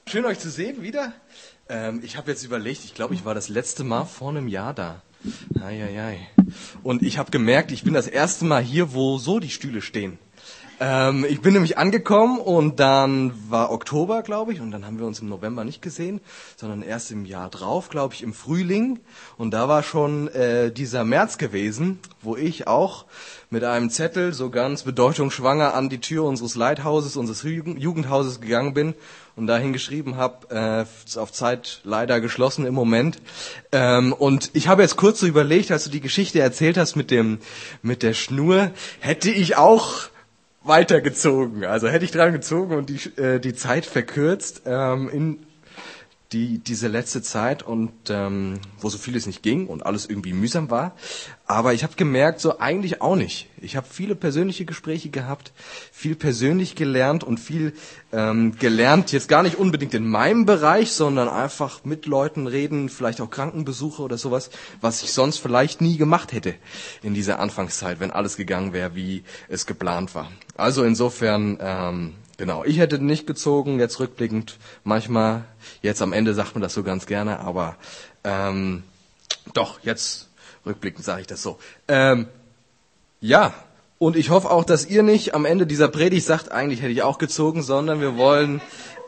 Schön euch zu sehen wieder. Ich habe jetzt überlegt, ich glaube, ich war das letzte Mal vor einem Jahr da. Eieiei. Und ich habe gemerkt, ich bin das erste Mal hier, wo so die Stühle stehen. Ich bin nämlich angekommen und dann war Oktober, glaube ich, und dann haben wir uns im November nicht gesehen, sondern erst im Jahr drauf, glaube ich, im Frühling. Und da war schon dieser März gewesen, wo ich auch mit einem Zettel so ganz bedeutungsschwanger an die Tür unseres Leithauses, unseres Jugendhauses gegangen bin und dahin geschrieben habe, auf Zeit leider geschlossen im Moment. Und ich habe jetzt kurz so überlegt, als du die Geschichte erzählt hast mit der Schnur, hätte ich auch weitergezogen. Also hätte ich dran gezogen und die Zeit verkürzt in diese letzte Zeit und wo so vieles nicht ging und alles irgendwie mühsam war. Aber ich habe gemerkt, so eigentlich auch nicht. Ich habe viele persönliche Gespräche gehabt, viel persönlich gelernt und viel gelernt, jetzt gar nicht unbedingt in meinem Bereich, sondern einfach mit Leuten reden, vielleicht auch Krankenbesuche oder sowas, was ich sonst vielleicht nie gemacht hätte in dieser Anfangszeit, wenn alles gegangen wäre, wie es geplant war. Also insofern, genau, ich hätte nicht gezogen, jetzt rückblickend manchmal, jetzt am Ende sagt man das so ganz gerne, aber doch, jetzt rückblickend sage ich das so. Ja, und ich hoffe auch, dass ihr nicht am Ende dieser Predigt sagt, eigentlich hätte ich auch gezogen, sondern wir wollen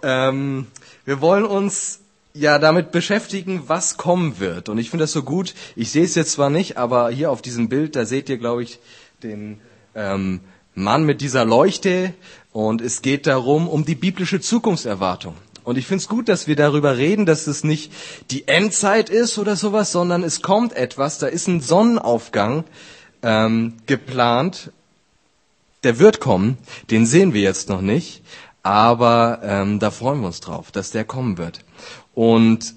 uns ja damit beschäftigen, was kommen wird. Und ich finde das so gut, ich sehe es jetzt zwar nicht, aber hier auf diesem Bild, da seht ihr, glaube ich, den Mann mit dieser Leuchte und es geht darum, um die biblische Zukunftserwartung. Und ich finde es gut, dass wir darüber reden, dass es nicht die Endzeit ist oder sowas, sondern es kommt etwas, da ist ein Sonnenaufgang geplant, der wird kommen, den sehen wir jetzt noch nicht, aber da freuen wir uns drauf, dass der kommen wird. Und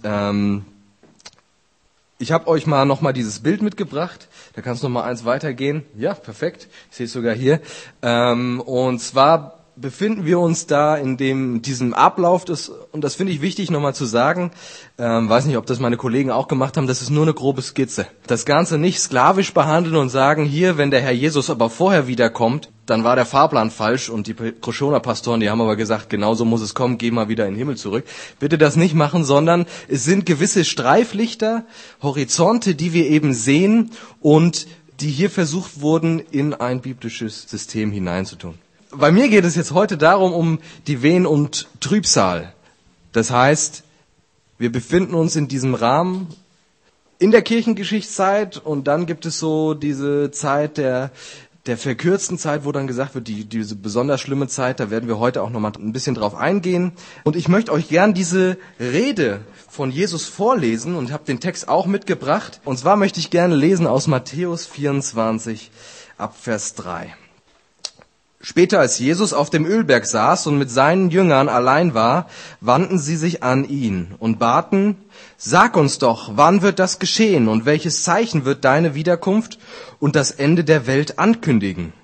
ich habe euch nochmal dieses Bild mitgebracht. Da kannst du noch mal eins weitergehen. Ja, perfekt. Ich sehe es sogar hier. Und zwar befinden wir uns da in diesem Ablauf, und das finde ich wichtig nochmal zu sagen, weiß nicht, ob das meine Kollegen auch gemacht haben, das ist nur eine grobe Skizze. Das Ganze nicht sklavisch behandeln und sagen, hier, wenn der Herr Jesus aber vorher wiederkommt, dann war der Fahrplan falsch und die Kroschoner Pastoren, die haben aber gesagt, genauso muss es kommen, geh mal wieder in den Himmel zurück. Bitte das nicht machen, sondern es sind gewisse Streiflichter, Horizonte, die wir eben sehen und die hier versucht wurden, in ein biblisches System hineinzutun. Bei mir geht es jetzt heute darum, um die Wehen und Trübsal. Das heißt, wir befinden uns in diesem Rahmen in der Kirchengeschichtszeit und dann gibt es so diese Zeit der verkürzten Zeit, wo dann gesagt wird, diese besonders schlimme Zeit, da werden wir heute auch nochmal ein bisschen drauf eingehen. Und ich möchte euch gern diese Rede von Jesus vorlesen und habe den Text auch mitgebracht. Und zwar möchte ich gerne lesen aus Matthäus 24 ab Vers 3. Später, als Jesus auf dem Ölberg saß und mit seinen Jüngern allein war, wandten sie sich an ihn und baten, sag uns doch, wann wird das geschehen und welches Zeichen wird deine Wiederkunft und das Ende der Welt ankündigen?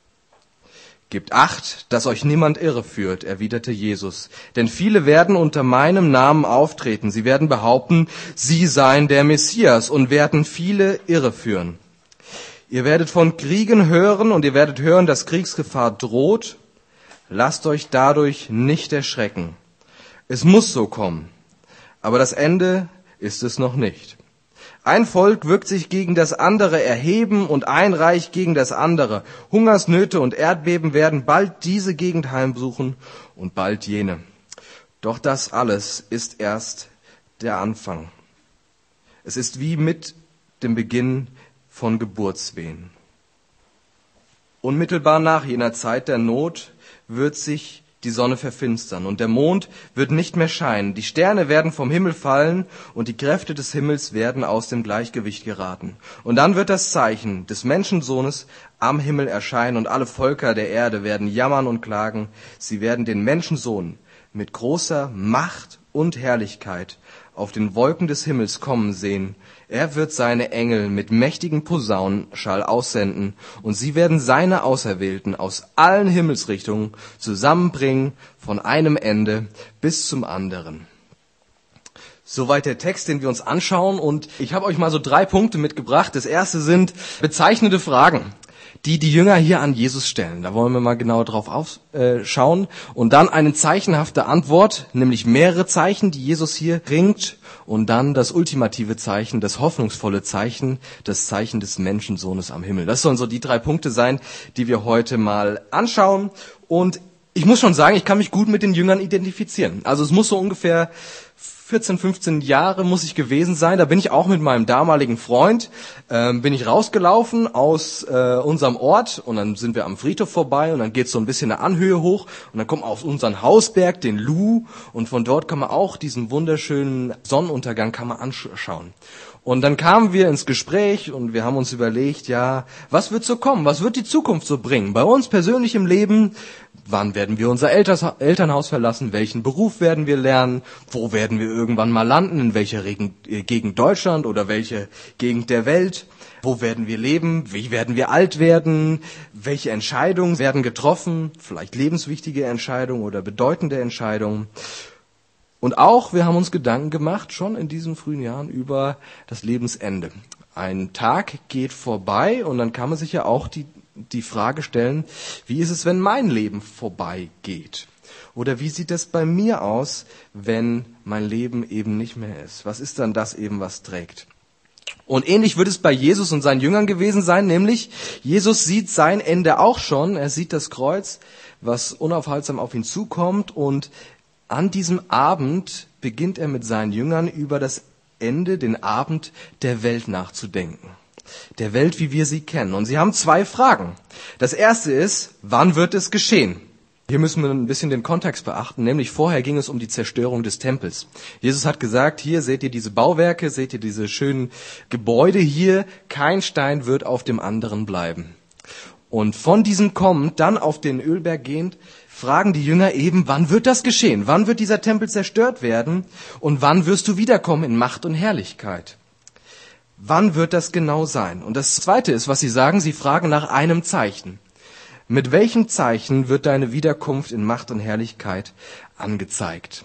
Gebt Acht, dass euch niemand irreführt, erwiderte Jesus, denn viele werden unter meinem Namen auftreten. Sie werden behaupten, sie seien der Messias und werden viele irreführen. Ihr werdet von Kriegen hören und ihr werdet hören, dass Kriegsgefahr droht. Lasst euch dadurch nicht erschrecken. Es muss so kommen, aber das Ende ist es noch nicht. Ein Volk wird sich gegen das andere erheben und ein Reich gegen das andere. Hungersnöte und Erdbeben werden bald diese Gegend heimsuchen und bald jene. Doch das alles ist erst der Anfang. Es ist wie mit dem Beginn von Geburtswehen. Unmittelbar nach jener Zeit der Not wird sich die Sonne verfinstern und der Mond wird nicht mehr scheinen. Die Sterne werden vom Himmel fallen und die Kräfte des Himmels werden aus dem Gleichgewicht geraten. Und dann wird das Zeichen des Menschensohnes am Himmel erscheinen und alle Völker der Erde werden jammern und klagen. Sie werden den Menschensohn mit großer Macht und Herrlichkeit auf den Wolken des Himmels kommen sehen. Er wird seine Engel mit mächtigen Posaunenschall aussenden und sie werden seine Auserwählten aus allen Himmelsrichtungen zusammenbringen von einem Ende bis zum anderen. Soweit der Text, den wir uns anschauen und ich habe euch mal so 3 Punkte mitgebracht. Das erste sind bezeichnende Fragen. die die Jünger hier an Jesus stellen. Da wollen wir mal genau drauf schauen. Und dann eine zeichenhafte Antwort, nämlich mehrere Zeichen, die Jesus hier bringt. Und dann das ultimative Zeichen, das hoffnungsvolle Zeichen, das Zeichen des Menschensohnes am Himmel. Das sollen so die 3 Punkte sein, die wir heute mal anschauen. Und ich muss schon sagen, ich kann mich gut mit den Jüngern identifizieren. Also es muss so ungefähr 14, 15 Jahre muss ich gewesen sein. Da bin ich auch mit meinem damaligen Freund, bin ich rausgelaufen aus unserem Ort und dann sind wir am Friedhof vorbei und dann geht's so ein bisschen eine Anhöhe hoch und dann kommt man auf unseren Hausberg, den Luh, und von dort kann man auch diesen wunderschönen Sonnenuntergang kann man anschauen. Und dann kamen wir ins Gespräch und wir haben uns überlegt, ja, was wird so kommen? Was wird die Zukunft so bringen? Bei uns persönlich im Leben, wann werden wir unser Elternhaus verlassen? Welchen Beruf werden wir lernen? Wo werden wir irgendwann mal landen? In welcher Gegend Deutschland oder welche Gegend der Welt? Wo werden wir leben? Wie werden wir alt werden? Welche Entscheidungen werden getroffen? Vielleicht lebenswichtige Entscheidungen oder bedeutende Entscheidungen. Und auch, wir haben uns Gedanken gemacht, schon in diesen frühen Jahren, über das Lebensende. Ein Tag geht vorbei und dann kann man sich ja auch die Frage stellen, wie ist es, wenn mein Leben vorbeigeht? Oder wie sieht es bei mir aus, wenn mein Leben eben nicht mehr ist? Was ist dann das eben, was trägt? Und ähnlich wird es bei Jesus und seinen Jüngern gewesen sein, nämlich Jesus sieht sein Ende auch schon. Er sieht das Kreuz, was unaufhaltsam auf ihn zukommt, und an diesem Abend beginnt er mit seinen Jüngern über das Ende, den Abend der Welt nachzudenken. Der Welt, wie wir sie kennen. Und sie haben 2 Fragen. Das erste ist, wann wird es geschehen? Hier müssen wir ein bisschen den Kontext beachten, nämlich vorher ging es um die Zerstörung des Tempels. Jesus hat gesagt, hier seht ihr diese Bauwerke, seht ihr diese schönen Gebäude hier, kein Stein wird auf dem anderen bleiben. Und von diesem kommend, dann auf den Ölberg gehend, fragen die Jünger eben, wann wird das geschehen? Wann wird dieser Tempel zerstört werden? Und wann wirst du wiederkommen in Macht und Herrlichkeit? Wann wird das genau sein? Und das Zweite ist, was sie sagen, sie fragen nach einem Zeichen. Mit welchem Zeichen wird deine Wiederkunft in Macht und Herrlichkeit angezeigt?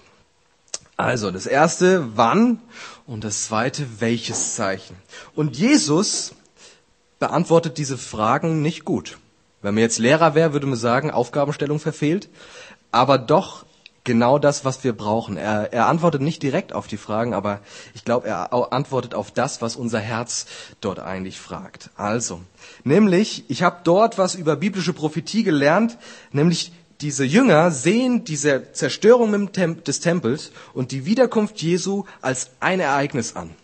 Also das erste, wann? Und das zweite, welches Zeichen? Und Jesus beantwortet diese Fragen nicht gut. Wenn man jetzt Lehrer wäre, würde man sagen, Aufgabenstellung verfehlt, aber doch genau das, was wir brauchen. Er antwortet nicht direkt auf die Fragen, aber ich glaube, er antwortet auf das, was unser Herz dort eigentlich fragt. Also, nämlich, ich habe dort was über biblische Prophetie gelernt, nämlich diese Jünger sehen diese Zerstörung des Tempels und die Wiederkunft Jesu als ein Ereignis an.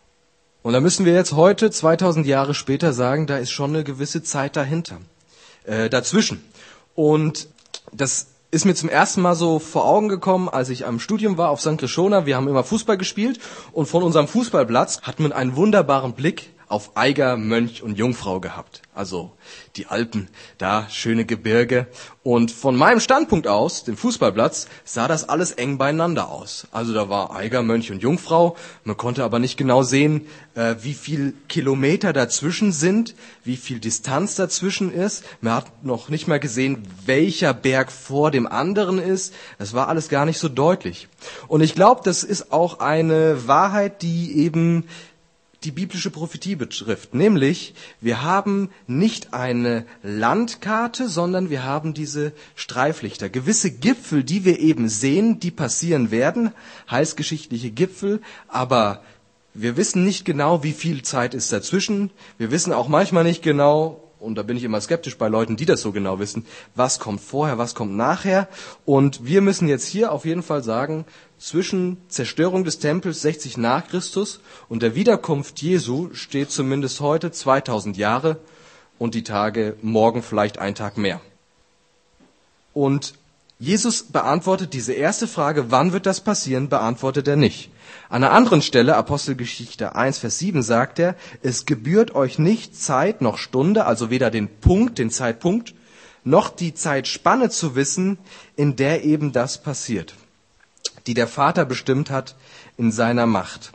Und da müssen wir jetzt heute, 2000 Jahre später, sagen, da ist schon eine gewisse Zeit dahinter. Dazwischen. Und das ist mir zum ersten Mal so vor Augen gekommen, als ich am Studium war auf St. Krishona. Wir haben immer Fußball gespielt und von unserem Fußballplatz hat man einen wunderbaren Blick auf Eiger, Mönch und Jungfrau gehabt. Also die Alpen, da schöne Gebirge. Und von meinem Standpunkt aus, dem Fußballplatz, sah das alles eng beieinander aus. Also da war Eiger, Mönch und Jungfrau. Man konnte aber nicht genau sehen, wie viel Kilometer dazwischen sind, wie viel Distanz dazwischen ist. Man hat noch nicht mal gesehen, welcher Berg vor dem anderen ist. Das war alles gar nicht so deutlich. Und ich glaube, das ist auch eine Wahrheit, die eben die biblische Prophetie betrifft. Nämlich, wir haben nicht eine Landkarte, sondern wir haben diese Streiflichter. Gewisse Gipfel, die wir eben sehen, die passieren werden, heilsgeschichtliche Gipfel, aber wir wissen nicht genau, wie viel Zeit ist dazwischen. Wir wissen auch manchmal nicht genau, und da bin ich immer skeptisch bei Leuten, die das so genau wissen, was kommt vorher, was kommt nachher. Und wir müssen jetzt hier auf jeden Fall sagen, zwischen Zerstörung des Tempels 60 nach Christus und der Wiederkunft Jesu steht zumindest heute 2000 Jahre und die Tage morgen vielleicht ein Tag mehr. Und Jesus beantwortet diese erste Frage, wann wird das passieren, beantwortet er nicht. An einer anderen Stelle, Apostelgeschichte 1, Vers 7, sagt er, es gebührt euch nicht Zeit noch Stunde, also weder den Punkt, den Zeitpunkt, noch die Zeitspanne zu wissen, in der eben das passiert, die der Vater bestimmt hat in seiner Macht.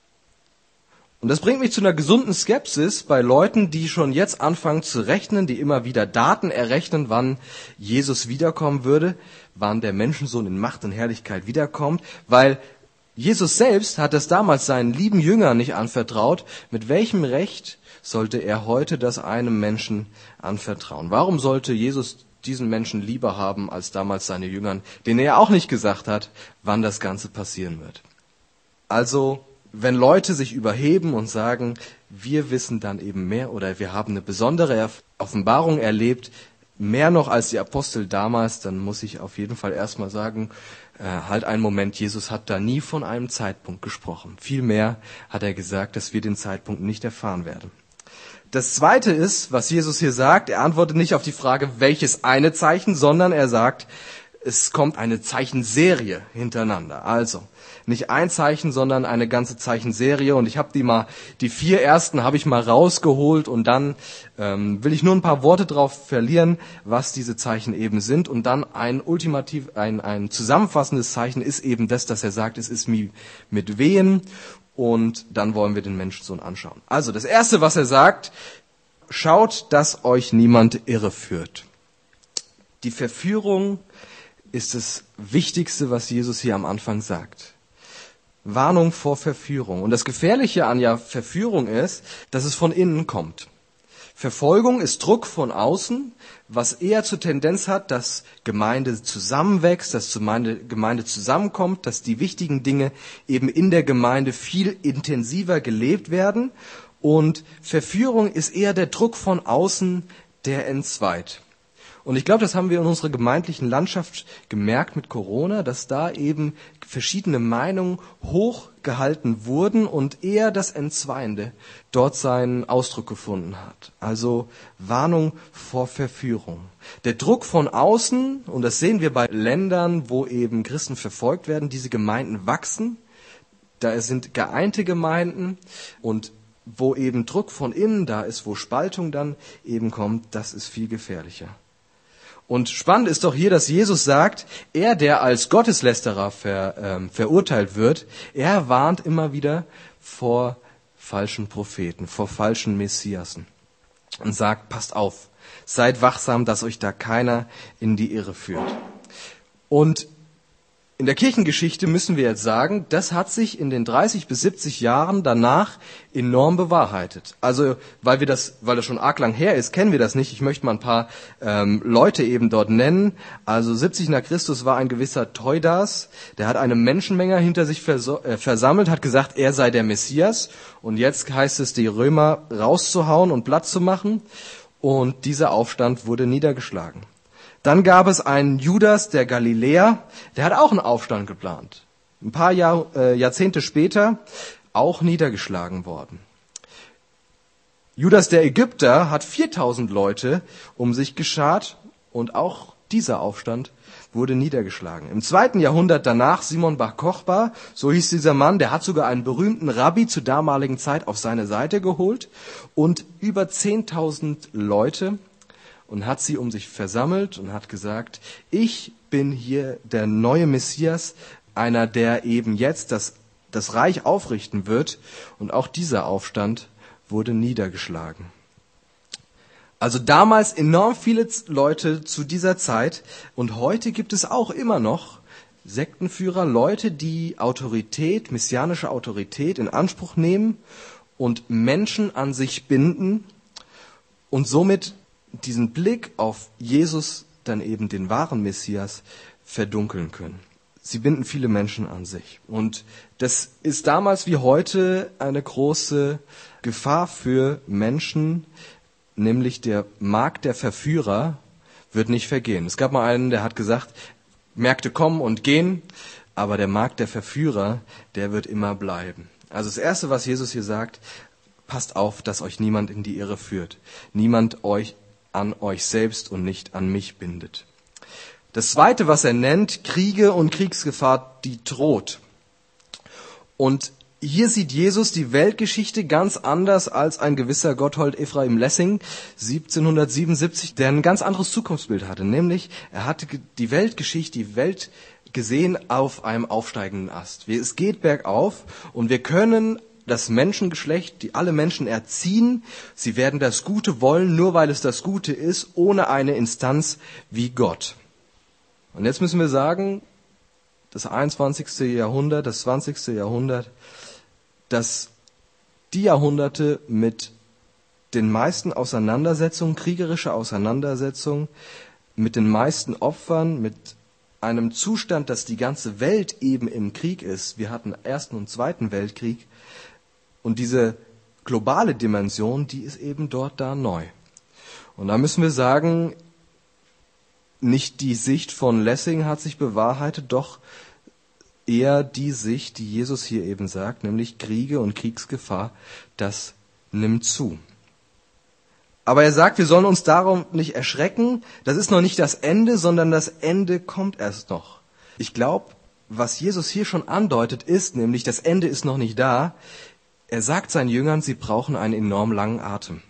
Und das bringt mich zu einer gesunden Skepsis bei Leuten, die schon jetzt anfangen zu rechnen, die immer wieder Daten errechnen, wann Jesus wiederkommen würde, wann der Menschensohn in Macht und Herrlichkeit wiederkommt, weil Jesus selbst hat das damals seinen lieben Jüngern nicht anvertraut. Mit welchem Recht sollte er heute das einem Menschen anvertrauen? Warum sollte Jesus diesen Menschen lieber haben als damals seine Jüngern, denen er auch nicht gesagt hat, wann das Ganze passieren wird? Also, wenn Leute sich überheben und sagen, wir wissen dann eben mehr oder wir haben eine besondere Offenbarung erlebt, mehr noch als die Apostel damals, dann muss ich auf jeden Fall erstmal sagen, halt einen Moment, Jesus hat da nie von einem Zeitpunkt gesprochen. Vielmehr hat er gesagt, dass wir den Zeitpunkt nicht erfahren werden. Das Zweite ist, was Jesus hier sagt, er antwortet nicht auf die Frage, welches eine Zeichen, sondern er sagt, es kommt eine Zeichenserie hintereinander. Also, nicht ein Zeichen, sondern eine ganze Zeichenserie. Und ich habe die 4 ersten habe ich mal rausgeholt und dann will ich nur ein paar Worte drauf verlieren, was diese Zeichen eben sind. Und dann ein zusammenfassendes Zeichen ist eben das, dass er sagt, es ist mit Wehen. Und dann wollen wir den Menschensohn anschauen. Also, das Erste, was er sagt, schaut, dass euch niemand irreführt. Die Verführung ist das Wichtigste, was Jesus hier am Anfang sagt. Warnung vor Verführung. Und das Gefährliche an Verführung ist, dass es von innen kommt. Verfolgung ist Druck von außen, was eher zur Tendenz hat, dass Gemeinde zusammenwächst, dass Gemeinde zusammenkommt, dass die wichtigen Dinge eben in der Gemeinde viel intensiver gelebt werden. Und Verführung ist eher der Druck von außen, der entzweit. Und ich glaube, das haben wir in unserer gemeindlichen Landschaft gemerkt mit Corona, dass da eben verschiedene Meinungen hochgehalten wurden und eher das Entzweiende dort seinen Ausdruck gefunden hat. Also Warnung vor Verführung. Der Druck von außen, und das sehen wir bei Ländern, wo eben Christen verfolgt werden, diese Gemeinden wachsen. Da sind geeinte Gemeinden und wo eben Druck von innen da ist, wo Spaltung dann eben kommt, das ist viel gefährlicher. Und spannend ist doch hier, dass Jesus sagt, er, der als Gotteslästerer verurteilt wird, er warnt immer wieder vor falschen Propheten, vor falschen Messiasen und sagt, passt auf, seid wachsam, dass euch da keiner in die Irre führt. Und in der Kirchengeschichte müssen wir jetzt sagen, das hat sich in den 30 bis 70 Jahren danach enorm bewahrheitet. Also, weil das schon arg lang her ist, kennen wir das nicht. Ich möchte mal ein paar Leute eben dort nennen. Also 70 nach Christus war ein gewisser Theudas, der hat eine Menschenmenge hinter sich versammelt, hat gesagt, er sei der Messias. Und jetzt heißt es, die Römer rauszuhauen und platt zu machen. Und dieser Aufstand wurde niedergeschlagen. Dann gab es einen Judas, der Galiläer, der hat auch einen Aufstand geplant. Ein paar Jahrzehnte später auch niedergeschlagen worden. Judas der Ägypter hat 4000 Leute um sich geschart und auch dieser Aufstand wurde niedergeschlagen. Im 2. Jahrhundert danach Simon Bar Kochba, so hieß dieser Mann, der hat sogar einen berühmten Rabbi zur damaligen Zeit auf seine Seite geholt und über 10.000 Leute und hat sie um sich versammelt und hat gesagt, ich bin hier der neue Messias, einer, der eben jetzt das Reich aufrichten wird. Und auch dieser Aufstand wurde niedergeschlagen. Also damals enorm viele Leute zu dieser Zeit. Und heute gibt es auch immer noch Sektenführer, Leute, die Autorität, messianische Autorität in Anspruch nehmen und Menschen an sich binden und somit diesen Blick auf Jesus, dann eben den wahren Messias, verdunkeln können. Sie binden viele Menschen an sich. Und das ist damals wie heute eine große Gefahr für Menschen, nämlich der Markt der Verführer wird nicht vergehen. Es gab mal einen, der hat gesagt, Märkte kommen und gehen, aber der Markt der Verführer, der wird immer bleiben. Also das Erste, was Jesus hier sagt, passt auf, dass euch niemand in die Irre führt. Niemand euch an euch selbst und nicht an mich bindet. Das Zweite, was er nennt, Kriege und Kriegsgefahr, die droht. Und hier sieht Jesus die Weltgeschichte ganz anders als ein gewisser Gotthold Ephraim Lessing 1777, der ein ganz anderes Zukunftsbild hatte. Nämlich, er hatte die Weltgeschichte, die Welt gesehen auf einem aufsteigenden Ast. Es geht bergauf und wir können das Menschengeschlecht, die alle Menschen erziehen. Sie werden das Gute wollen, nur weil es das Gute ist, ohne eine Instanz wie Gott. Und jetzt müssen wir sagen, das 21. Jahrhundert, das 20. Jahrhundert, dass die Jahrhunderte mit den meisten Auseinandersetzungen, kriegerische Auseinandersetzungen, mit den meisten Opfern, mit einem Zustand, dass die ganze Welt eben im Krieg ist. Wir hatten Ersten und Zweiten Weltkrieg. Und diese globale Dimension, die ist eben dort da neu. Und da müssen wir sagen, nicht die Sicht von Lessing hat sich bewahrheitet, doch eher die Sicht, die Jesus hier eben sagt, nämlich Kriege und Kriegsgefahr, das nimmt zu. Aber er sagt, wir sollen uns darum nicht erschrecken. Das ist noch nicht das Ende, sondern das Ende kommt erst noch. Ich glaube, was Jesus hier schon andeutet, ist nämlich, das Ende ist noch nicht da. Er sagt seinen Jüngern, sie brauchen einen enorm langen Atem.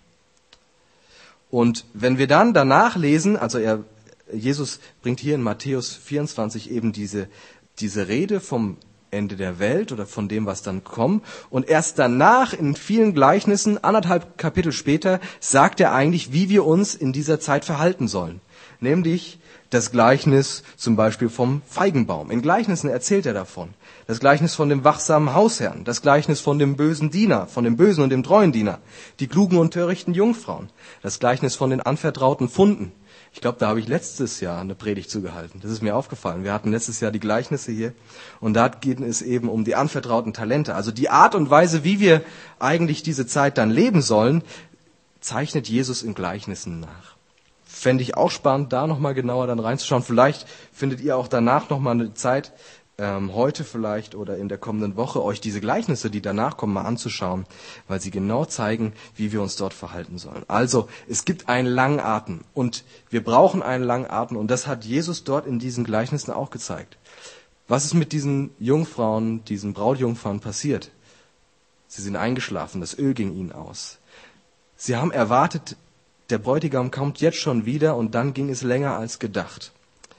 Und wenn wir dann danach lesen, Jesus bringt hier in Matthäus 24 eben diese Rede vom Ende der Welt oder von dem, was dann kommt. Und erst danach, in vielen Gleichnissen, 1,5 Kapitel später, sagt er eigentlich, wie wir uns in dieser Zeit verhalten sollen. Nämlich das Gleichnis zum Beispiel vom Feigenbaum. In Gleichnissen erzählt er davon. Das Gleichnis von dem wachsamen Hausherrn. Das Gleichnis von dem bösen Diener, von dem bösen und dem treuen Diener. Die klugen und törichten Jungfrauen. Das Gleichnis von den anvertrauten Funden. Ich glaube, da habe ich letztes Jahr eine Predigt zugehalten. Das ist mir aufgefallen. Wir hatten letztes Jahr die Gleichnisse hier. Und da geht es eben um die anvertrauten Talente. Also die Art und Weise, wie wir eigentlich diese Zeit dann leben sollen, zeichnet Jesus in Gleichnissen nach. Fände ich auch spannend, da nochmal genauer dann reinzuschauen. Vielleicht findet ihr auch danach nochmal eine Zeit, heute vielleicht oder in der kommenden Woche, euch diese Gleichnisse, die danach kommen, mal anzuschauen, weil sie genau zeigen, wie wir uns dort verhalten sollen. Also, es gibt einen langen Atem und wir brauchen einen langen Atem und das hat Jesus dort in diesen Gleichnissen auch gezeigt. Was ist mit diesen Jungfrauen, diesen Brautjungfern passiert? Sie sind eingeschlafen, das Öl ging ihnen aus. Sie haben erwartet, der Bräutigam kommt jetzt schon wieder und dann ging es länger als gedacht.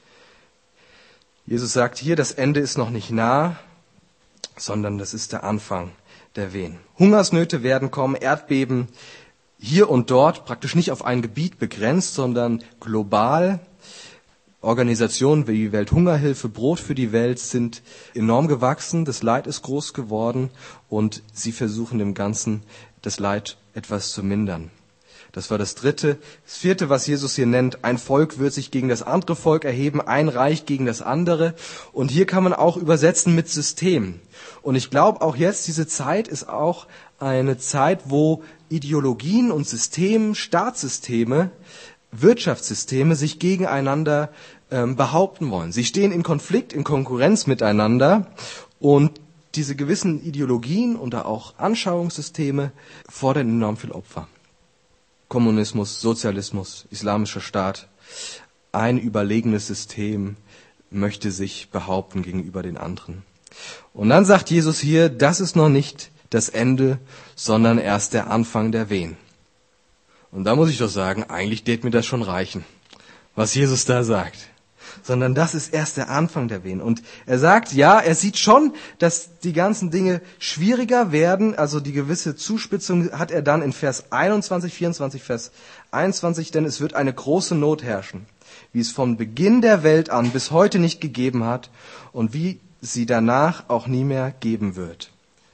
Jesus sagt hier, das Ende ist noch nicht nah, sondern das ist der Anfang der Wehen. Hungersnöte werden kommen, Erdbeben hier und dort, praktisch nicht auf ein Gebiet begrenzt, sondern global. Organisationen wie die Welthungerhilfe, Brot für die Welt sind enorm gewachsen, das Leid ist groß geworden und sie versuchen dem Ganzen das Leid etwas zu mindern. Das war das Dritte. Das Vierte, was Jesus hier nennt, ein Volk wird sich gegen das andere Volk erheben, ein Reich gegen das andere. Und hier kann man auch übersetzen mit System. Und ich glaube auch jetzt, diese Zeit ist auch eine Zeit, wo Ideologien und Systeme, Staatssysteme, Wirtschaftssysteme sich gegeneinander behaupten wollen. Sie stehen in Konflikt, in Konkurrenz miteinander und diese gewissen Ideologien und auch Anschauungssysteme fordern enorm viel Opfer. Kommunismus, Sozialismus, islamischer Staat, ein überlegenes System möchte sich behaupten gegenüber den anderen. Und dann sagt Jesus hier, das ist noch nicht das Ende, sondern erst der Anfang der Wehen. Und da muss ich doch sagen, eigentlich wird mir das schon reichen, was Jesus da sagt. Sondern das ist erst der Anfang der Wehen. Und er sagt, ja, er sieht schon, dass die ganzen Dinge schwieriger werden. Also die gewisse Zuspitzung hat er dann in Vers 21, 24, Vers 21. Denn es wird eine große Not herrschen, wie es von Beginn der Welt an bis heute nicht gegeben hat und wie sie danach auch nie mehr geben wird.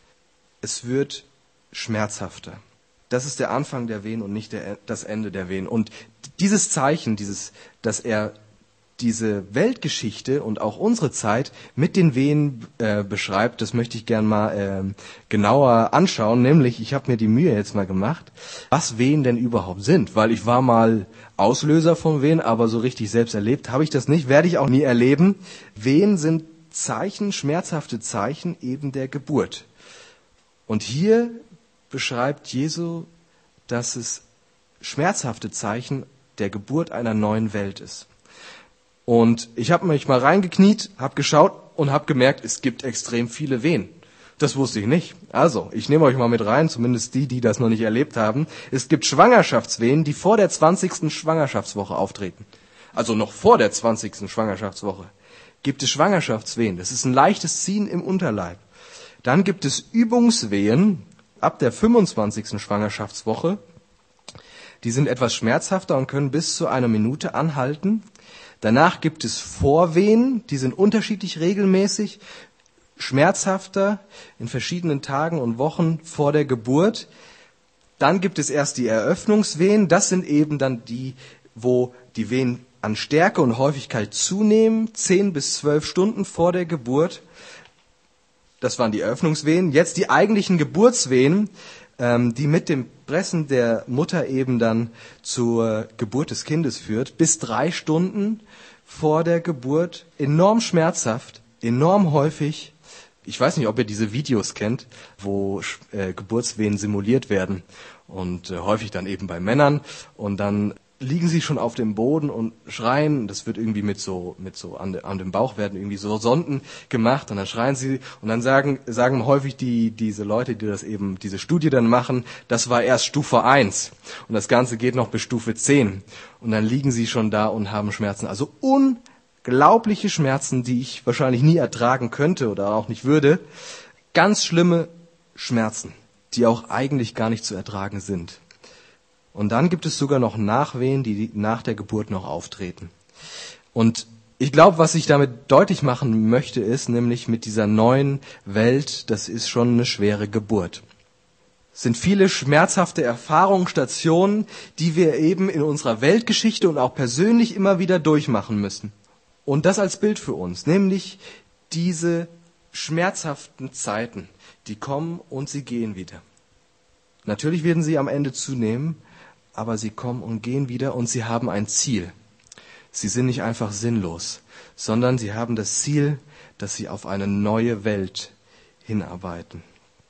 Es wird schmerzhafter. Das ist der Anfang der Wehen und nicht das Ende der Wehen. Und dieses Zeichen, dass er diese Weltgeschichte und auch unsere Zeit mit den Wehen beschreibt, das möchte ich gern mal genauer anschauen. Nämlich, ich habe mir die Mühe jetzt mal gemacht, was Wehen denn überhaupt sind. Weil ich war mal Auslöser von Wehen, aber so richtig selbst erlebt habe ich das nicht, werde ich auch nie erleben. Wehen sind Zeichen, schmerzhafte Zeichen eben der Geburt. Und hier beschreibt Jesu, dass es schmerzhafte Zeichen der Geburt einer neuen Welt ist. Und ich habe mich mal reingekniet, habe geschaut und habe gemerkt, es gibt extrem viele Wehen. Das wusste ich nicht. Also, ich nehme euch mal mit rein, zumindest die das noch nicht erlebt haben. Es gibt Schwangerschaftswehen, die vor der 20. Schwangerschaftswoche auftreten. Also noch vor der 20. Schwangerschaftswoche gibt es Schwangerschaftswehen. Das ist ein leichtes Ziehen im Unterleib. Dann gibt es Übungswehen ab der 25. Schwangerschaftswoche. Die sind etwas schmerzhafter und können bis zu einer Minute anhalten. Danach gibt es Vorwehen, die sind unterschiedlich regelmäßig, schmerzhafter in verschiedenen Tagen und Wochen vor der Geburt. Dann gibt es erst die Eröffnungswehen, das sind eben dann die, wo die Wehen an Stärke und Häufigkeit zunehmen, 10 bis 12 Stunden vor der Geburt. Das waren die Eröffnungswehen. Jetzt die eigentlichen Geburtswehen, die mit dem Pressen der Mutter eben dann zur Geburt des Kindes führt, bis 3 Stunden vor der Geburt, enorm schmerzhaft, enorm häufig. Ich weiß nicht, ob ihr diese Videos kennt, wo Geburtswehen simuliert werden und häufig dann eben bei Männern und dann liegen sie schon auf dem Boden und schreien. Das wird irgendwie mit so an dem Bauch werden irgendwie so Sonden gemacht und dann schreien sie und dann sagen häufig diese Leute, die das eben, diese Studie dann machen, das war erst Stufe 1 und das Ganze geht noch bis Stufe 10 und dann liegen sie schon da und haben Schmerzen. Also unglaubliche Schmerzen, die ich wahrscheinlich nie ertragen könnte oder auch nicht würde. Ganz schlimme Schmerzen, die auch eigentlich gar nicht zu ertragen sind. Und dann gibt es sogar noch Nachwehen, die nach der Geburt noch auftreten. Und ich glaube, was ich damit deutlich machen möchte, ist nämlich mit dieser neuen Welt, das ist schon eine schwere Geburt. Es sind viele schmerzhafte Erfahrungen, Stationen, die wir eben in unserer Weltgeschichte und auch persönlich immer wieder durchmachen müssen. Und das als Bild für uns, nämlich diese schmerzhaften Zeiten, die kommen und sie gehen wieder. Natürlich werden sie am Ende zunehmen, aber sie kommen und gehen wieder und sie haben ein Ziel. Sie sind nicht einfach sinnlos, sondern sie haben das Ziel, dass sie auf eine neue Welt hinarbeiten.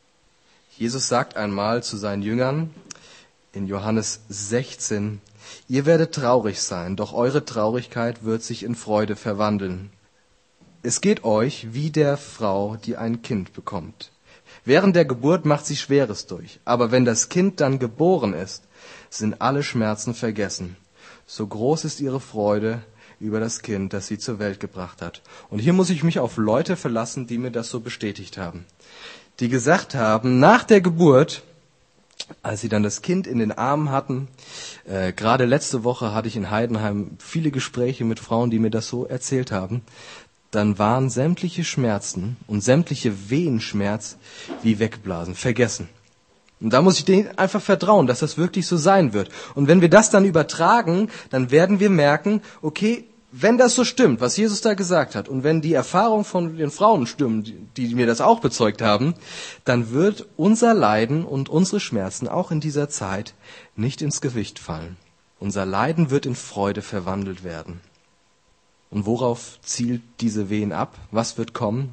Jesus sagt einmal zu seinen Jüngern in Johannes 16, ihr werdet traurig sein, doch eure Traurigkeit wird sich in Freude verwandeln. Es geht euch wie der Frau, die ein Kind bekommt. Während der Geburt macht sie Schweres durch, aber wenn das Kind dann geboren ist, sind alle Schmerzen vergessen. So groß ist ihre Freude über das Kind, das sie zur Welt gebracht hat. Und hier muss ich mich auf Leute verlassen, die mir das so bestätigt haben. Die gesagt haben, nach der Geburt, als sie dann das Kind in den Armen hatten, gerade letzte Woche hatte ich in Heidenheim viele Gespräche mit Frauen, die mir das so erzählt haben, dann waren sämtliche Schmerzen und sämtliche Wehenschmerz wie weggeblasen, vergessen. Und da muss ich denen einfach vertrauen, dass das wirklich so sein wird. Und wenn wir das dann übertragen, dann werden wir merken, okay, wenn das so stimmt, was Jesus da gesagt hat, und wenn die Erfahrung von den Frauen stimmt, die mir das auch bezeugt haben, dann wird unser Leiden und unsere Schmerzen auch in dieser Zeit nicht ins Gewicht fallen. Unser Leiden wird in Freude verwandelt werden. Und worauf zielt diese Wehen ab? Was wird kommen?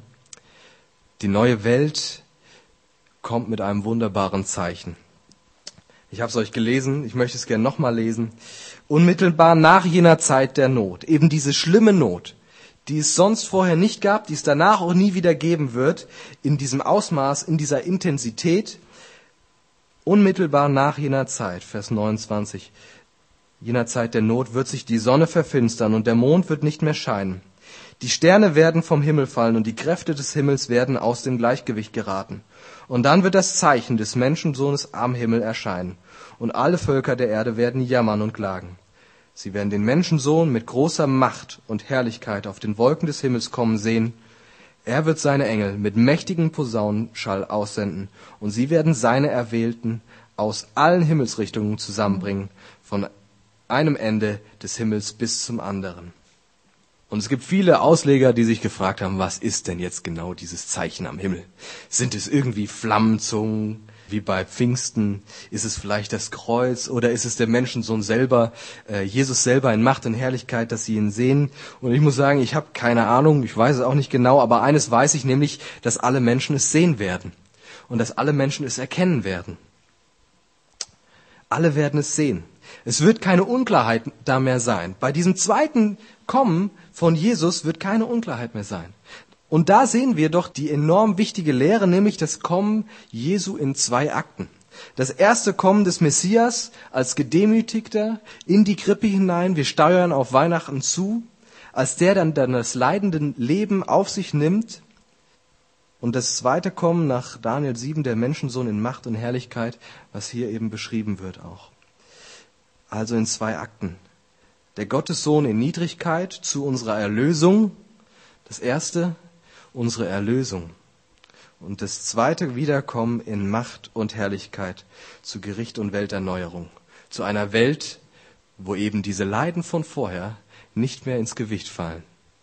Die neue Welt kommt mit einem wunderbaren Zeichen. Ich habe es euch gelesen, ich möchte es gerne nochmal lesen. Unmittelbar nach jener Zeit der Not, eben diese schlimme Not, die es sonst vorher nicht gab, die es danach auch nie wieder geben wird, in diesem Ausmaß, in dieser Intensität, unmittelbar nach jener Zeit, Vers 29, jener Zeit der Not wird sich die Sonne verfinstern und der Mond wird nicht mehr scheinen. Die Sterne werden vom Himmel fallen und die Kräfte des Himmels werden aus dem Gleichgewicht geraten. Und dann wird das Zeichen des Menschensohnes am Himmel erscheinen. Und alle Völker der Erde werden jammern und klagen. Sie werden den Menschensohn mit großer Macht und Herrlichkeit auf den Wolken des Himmels kommen sehen. Er wird seine Engel mit mächtigem Posaunenschall aussenden. Und sie werden seine Erwählten aus allen Himmelsrichtungen zusammenbringen, von einem Ende des Himmels bis zum anderen. Und es gibt viele Ausleger, die sich gefragt haben, was ist denn jetzt genau dieses Zeichen am Himmel? Sind es irgendwie Flammenzungen, wie bei Pfingsten? Ist es vielleicht das Kreuz oder ist es der Menschensohn selber, Jesus selber in Macht und Herrlichkeit, dass sie ihn sehen? Und ich muss sagen, ich habe keine Ahnung, ich weiß es auch nicht genau, aber eines weiß ich nämlich, dass alle Menschen es sehen werden und dass alle Menschen es erkennen werden. Alle werden es sehen. Es wird keine Unklarheit da mehr sein. Bei diesem zweiten Kommen von Jesus wird keine Unklarheit mehr sein. Und da sehen wir doch die enorm wichtige Lehre, nämlich das Kommen Jesu in 2 Akten. Das erste Kommen des Messias als Gedemütigter in die Krippe hinein. Wir steuern auf Weihnachten zu, als der dann das leidende Leben auf sich nimmt. Und das zweite Kommen nach Daniel 7, der Menschensohn in Macht und Herrlichkeit, was hier eben beschrieben wird auch. Also in 2 Akten. Der Gottessohn in Niedrigkeit zu unserer Erlösung. Das erste, unsere Erlösung. Und das zweite Wiederkommen in Macht und Herrlichkeit zu Gericht und Welterneuerung. Zu einer Welt, wo eben diese Leiden von vorher nicht mehr ins Gewicht fallen.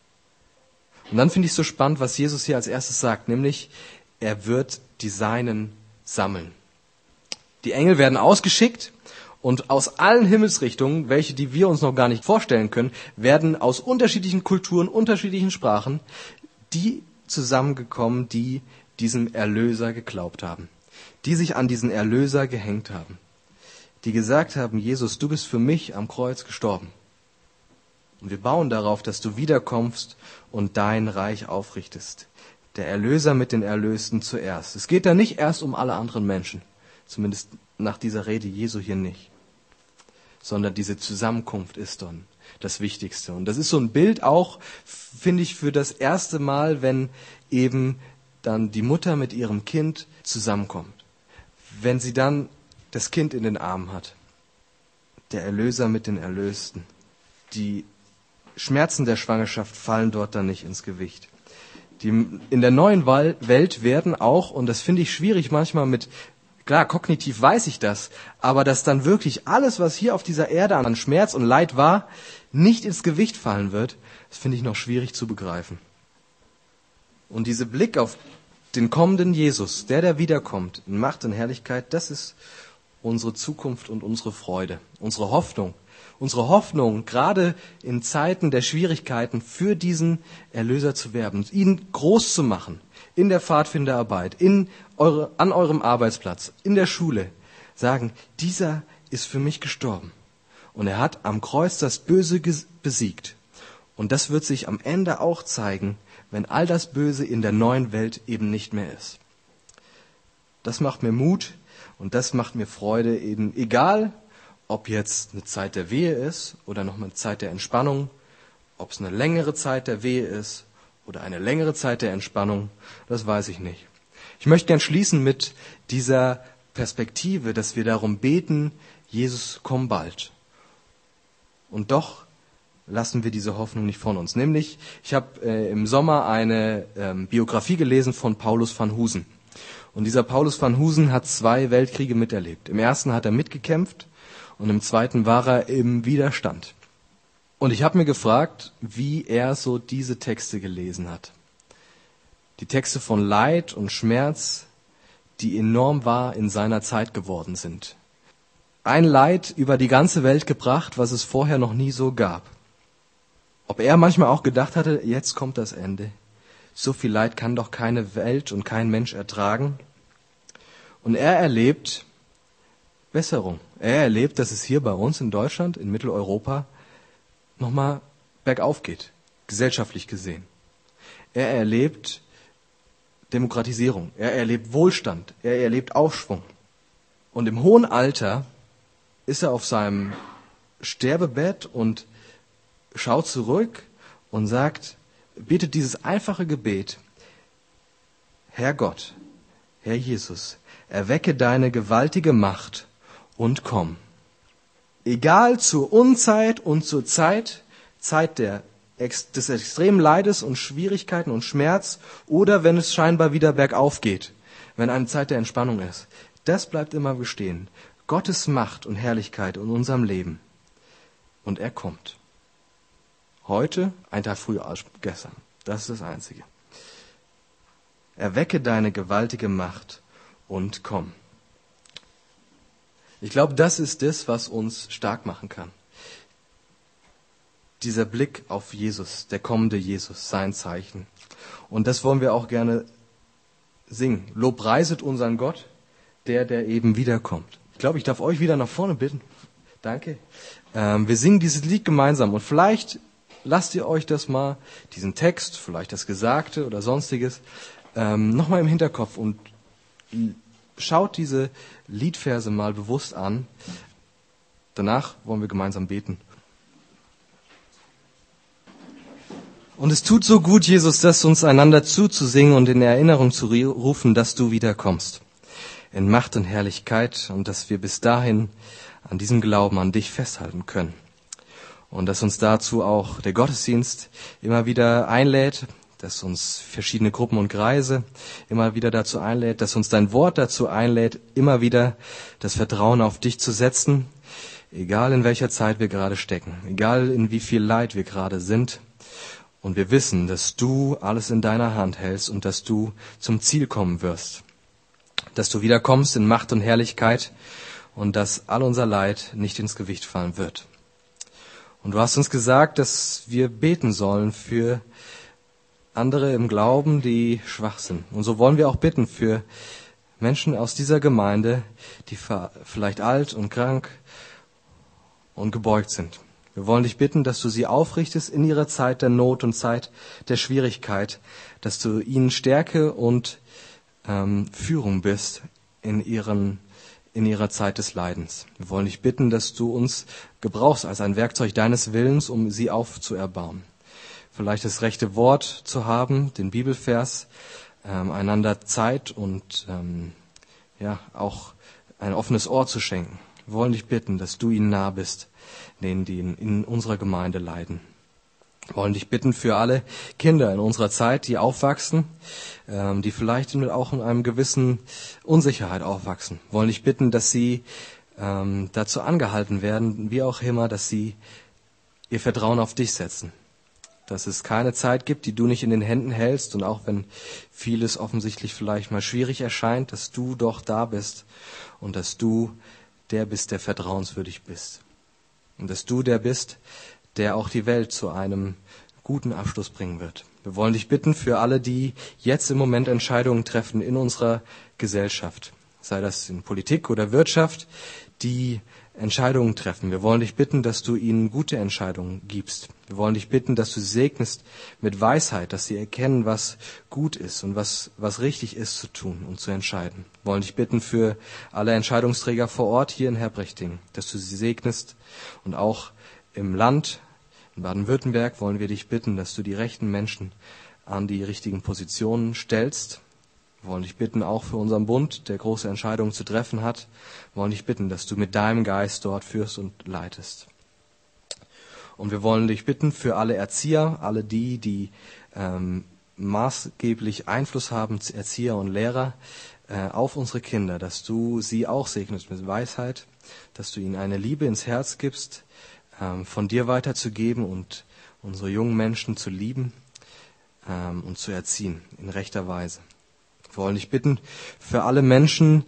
Und dann finde ich es so spannend, was Jesus hier als erstes sagt, nämlich, er wird die Seinen sammeln. Die Engel werden ausgeschickt und aus allen Himmelsrichtungen, welche die wir uns noch gar nicht vorstellen können, werden aus unterschiedlichen Kulturen, unterschiedlichen Sprachen die zusammengekommen, die diesem Erlöser geglaubt haben, die sich an diesen Erlöser gehängt haben, die gesagt haben, Jesus, du bist für mich am Kreuz gestorben. Und wir bauen darauf, dass du wiederkommst und dein Reich aufrichtest. Der Erlöser mit den Erlösten zuerst. Es geht da nicht erst um alle anderen Menschen, zumindest nach dieser Rede Jesu hier nicht, sondern diese Zusammenkunft ist dann das Wichtigste. Und das ist so ein Bild auch, finde ich, für das erste Mal, wenn eben dann die Mutter mit ihrem Kind zusammenkommt. Wenn sie dann das Kind in den Armen hat. Der Erlöser mit den Erlösten. Die Schmerzen der Schwangerschaft fallen dort dann nicht ins Gewicht. In der neuen Welt werden auch, und das finde ich schwierig manchmal mit, klar, kognitiv weiß ich das, aber dass dann wirklich alles, was hier auf dieser Erde an Schmerz und Leid war, nicht ins Gewicht fallen wird, das finde ich noch schwierig zu begreifen. Und dieser Blick auf den kommenden Jesus, der wiederkommt in Macht und Herrlichkeit, das ist unsere Zukunft und unsere Freude, unsere Hoffnung. Unsere Hoffnung, gerade in Zeiten der Schwierigkeiten, für diesen Erlöser zu werben, ihn groß zu machen, in der Pfadfinderarbeit, an eurem Arbeitsplatz, in der Schule, sagen, dieser ist für mich gestorben. Und er hat am Kreuz das Böse besiegt. Und das wird sich am Ende auch zeigen, wenn all das Böse in der neuen Welt eben nicht mehr ist. Das macht mir Mut und das macht mir Freude, eben egal, ob jetzt eine Zeit der Wehe ist oder noch eine Zeit der Entspannung, ob es eine längere Zeit der Wehe ist oder eine längere Zeit der Entspannung, das weiß ich nicht. Ich möchte gern schließen mit dieser Perspektive, dass wir darum beten, Jesus, komm bald. Und doch lassen wir diese Hoffnung nicht von uns. Nämlich, ich habe im Sommer eine Biografie gelesen von Paulus van Husen. Und dieser Paulus van Husen hat 2 Weltkriege miterlebt. Im ersten hat er mitgekämpft. Und im zweiten war er im Widerstand. Und ich habe mir gefragt, wie er so diese Texte gelesen hat. Die Texte von Leid und Schmerz, die enorm wahr in seiner Zeit geworden sind. Ein Leid über die ganze Welt gebracht, was es vorher noch nie so gab. Ob er manchmal auch gedacht hatte, jetzt kommt das Ende. So viel Leid kann doch keine Welt und kein Mensch ertragen. Und er erlebt Besserung. Er erlebt, dass es hier bei uns in Deutschland, in Mitteleuropa, nochmal bergauf geht, gesellschaftlich gesehen. Er erlebt Demokratisierung, er erlebt Wohlstand, er erlebt Aufschwung. Und im hohen Alter ist er auf seinem Sterbebett und schaut zurück und betet dieses einfache Gebet: Herr Gott, Herr Jesus, erwecke deine gewaltige Macht und komm. Egal zur Unzeit und zur Zeit des extremen Leides und Schwierigkeiten und Schmerz oder wenn es scheinbar wieder bergauf geht, wenn eine Zeit der Entspannung ist. Das bleibt immer bestehen. Gottes Macht und Herrlichkeit in unserem Leben. Und er kommt. Heute, ein Tag früher als gestern. Das ist das Einzige. Erwecke deine gewaltige Macht und komm. Ich glaube, das ist das, was uns stark machen kann. Dieser Blick auf Jesus, der kommende Jesus, sein Zeichen. Und das wollen wir auch gerne singen. Lobpreiset unseren Gott, der eben wiederkommt. Ich glaube, ich darf euch wieder nach vorne bitten. Danke. Wir singen dieses Lied gemeinsam und vielleicht lasst ihr euch das mal, diesen Text, vielleicht das Gesagte oder Sonstiges, nochmal im Hinterkopf und schaut diese Liedverse mal bewusst an. Danach wollen wir gemeinsam beten. Und es tut so gut, Jesus, das uns einander zuzusingen und in Erinnerung zu rufen, dass du wiederkommst. In Macht und Herrlichkeit und dass wir bis dahin an diesem Glauben an dich festhalten können. Und dass uns dazu auch der Gottesdienst immer wieder einlädt, dass uns verschiedene Gruppen und Kreise immer wieder dazu einlädt, dass uns dein Wort dazu einlädt, immer wieder das Vertrauen auf dich zu setzen, egal in welcher Zeit wir gerade stecken, egal in wie viel Leid wir gerade sind. Und wir wissen, dass du alles in deiner Hand hältst und dass du zum Ziel kommen wirst, dass du wiederkommst in Macht und Herrlichkeit und dass all unser Leid nicht ins Gewicht fallen wird. Und du hast uns gesagt, dass wir beten sollen für andere im Glauben, die schwach sind. Und so wollen wir auch bitten für Menschen aus dieser Gemeinde, die vielleicht alt und krank und gebeugt sind. Wir wollen dich bitten, dass du sie aufrichtest in ihrer Zeit der Not und Zeit der Schwierigkeit, dass du ihnen Stärke und Führung bist in ihrer Zeit des Leidens. Wir wollen dich bitten, dass du uns gebrauchst als ein Werkzeug deines Willens, um sie aufzuerbauen. Vielleicht das rechte Wort zu haben, den Bibelvers, einander Zeit und auch ein offenes Ohr zu schenken. Wir wollen dich bitten, dass du ihnen nah bist, denen, die in unserer Gemeinde leiden. Wir wollen dich bitten für alle Kinder in unserer Zeit, die aufwachsen, die vielleicht auch in einem gewissen Unsicherheit aufwachsen. Wir wollen dich bitten, dass sie dazu angehalten werden, wie auch immer, dass sie ihr Vertrauen auf dich setzen. Dass es keine Zeit gibt, die du nicht in den Händen hältst und auch wenn vieles offensichtlich vielleicht mal schwierig erscheint, dass du doch da bist und dass du der bist, der vertrauenswürdig bist. Und dass du der bist, der auch die Welt zu einem guten Abschluss bringen wird. Wir wollen dich bitten für alle, die jetzt im Moment Entscheidungen treffen in unserer Gesellschaft, sei das in Politik oder Wirtschaft, die Entscheidungen treffen. Wir wollen dich bitten, dass du ihnen gute Entscheidungen gibst. Wir wollen dich bitten, dass du sie segnest mit Weisheit, dass sie erkennen, was gut ist und was richtig ist zu tun und zu entscheiden. Wir wollen dich bitten für alle Entscheidungsträger vor Ort hier in Herbrechting, dass du sie segnest. Und auch im Land, in Baden-Württemberg, wollen wir dich bitten, dass du die rechten Menschen an die richtigen Positionen stellst. Wir wollen dich bitten, auch für unseren Bund, der große Entscheidungen zu treffen hat, wir wollen dich bitten, dass du mit deinem Geist dort führst und leitest. Und wir wollen dich bitten für alle Erzieher, alle die maßgeblich Einfluss haben, Erzieher und Lehrer, auf unsere Kinder, dass du sie auch segnest mit Weisheit, dass du ihnen eine Liebe ins Herz gibst, von dir weiterzugeben und unsere jungen Menschen zu lieben und zu erziehen in rechter Weise. Wir wollen dich bitten für alle Menschen,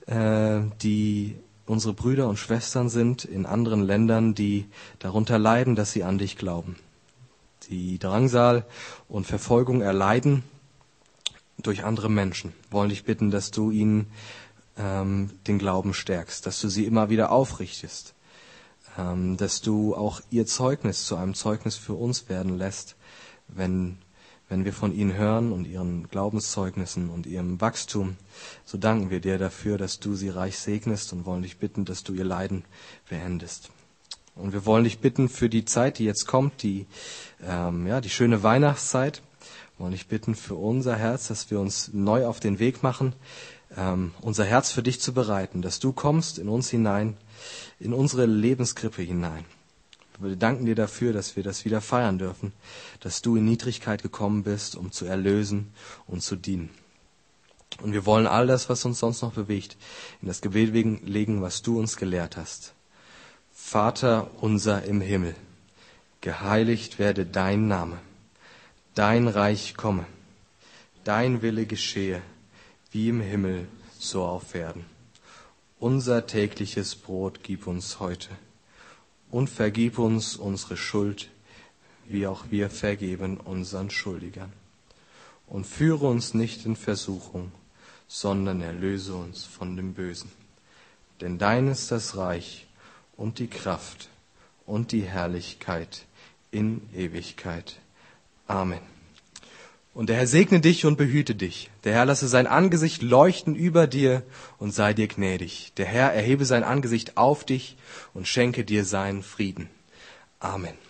die unsere Brüder und Schwestern sind in anderen Ländern, die darunter leiden, dass sie an dich glauben. Die Drangsal und Verfolgung erleiden durch andere Menschen. Wir wollen dich bitten, dass du ihnen den Glauben stärkst, dass du sie immer wieder aufrichtest, dass du auch ihr Zeugnis zu einem Zeugnis für uns werden lässt, wenn wir von ihnen hören und ihren Glaubenszeugnissen und ihrem Wachstum. So danken wir dir dafür, dass du sie reich segnest und wollen dich bitten, dass du ihr Leiden beendest. Und wir wollen dich bitten für die Zeit, die jetzt kommt, die schöne Weihnachtszeit. Wir wollen dich bitten für unser Herz, dass wir uns neu auf den Weg machen, unser Herz für dich zu bereiten, dass du kommst in uns hinein, in unsere Lebenskrippe hinein. Wir danken dir dafür, dass wir das wieder feiern dürfen, dass du in Niedrigkeit gekommen bist, um zu erlösen und zu dienen. Und wir wollen all das, was uns sonst noch bewegt, in das Gebet legen, was du uns gelehrt hast. Vater unser im Himmel, geheiligt werde dein Name, dein Reich komme, dein Wille geschehe, wie im Himmel, so auf Erden. Unser tägliches Brot gib uns heute. Und vergib uns unsere Schuld, wie auch wir vergeben unseren Schuldigern. Und führe uns nicht in Versuchung, sondern erlöse uns von dem Bösen. Denn dein ist das Reich und die Kraft und die Herrlichkeit in Ewigkeit. Amen. Und der Herr segne dich und behüte dich. Der Herr lasse sein Angesicht leuchten über dir und sei dir gnädig. Der Herr erhebe sein Angesicht auf dich und schenke dir seinen Frieden. Amen.